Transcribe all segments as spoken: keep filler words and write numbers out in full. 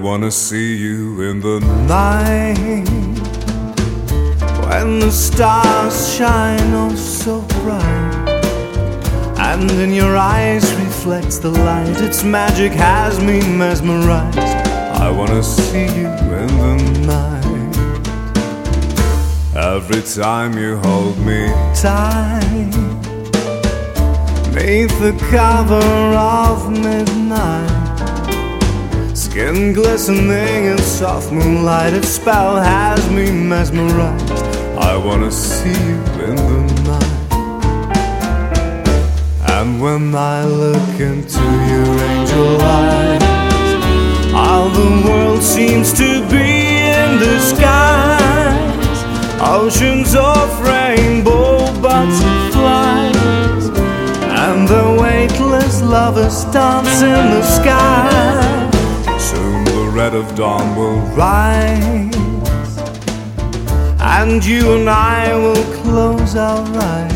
wanna see you in the night, when the stars shine oh so bright, and in your eyes reflects the light. Its magic has me mesmerized. I wanna see you in the night. Every time you hold me tight, beneath the cover of midnight, skin glistening in soft moonlight, its spell has me mesmerized. I wanna see you in the night. And when I look into your angel eyes, all the world seems to be in disguise. Oceans of rainbow butterflies, and the weightless lovers dance in the sky. Soon the red of dawn will rise, and you and I will close our eyes,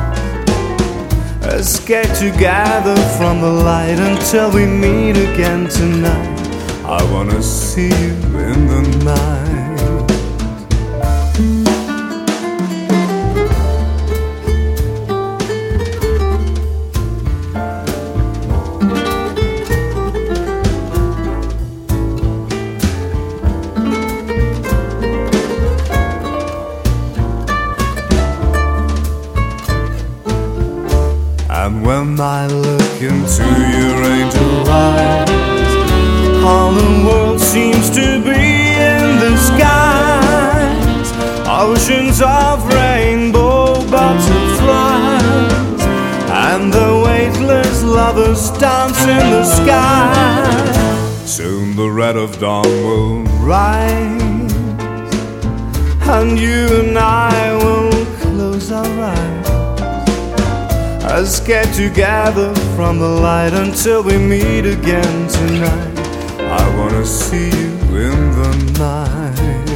escape together from the light until we meet again tonight. I wanna see you in the night. And when I look into your angel eyes, all the world seems to be in disguise. Oceans of rainbow butterflies, and the weightless lovers dance in the sky. Soon the red of dawn will rise, and you and I will close our eyes, escape together from the light until we meet again tonight. I wanna see you in the night.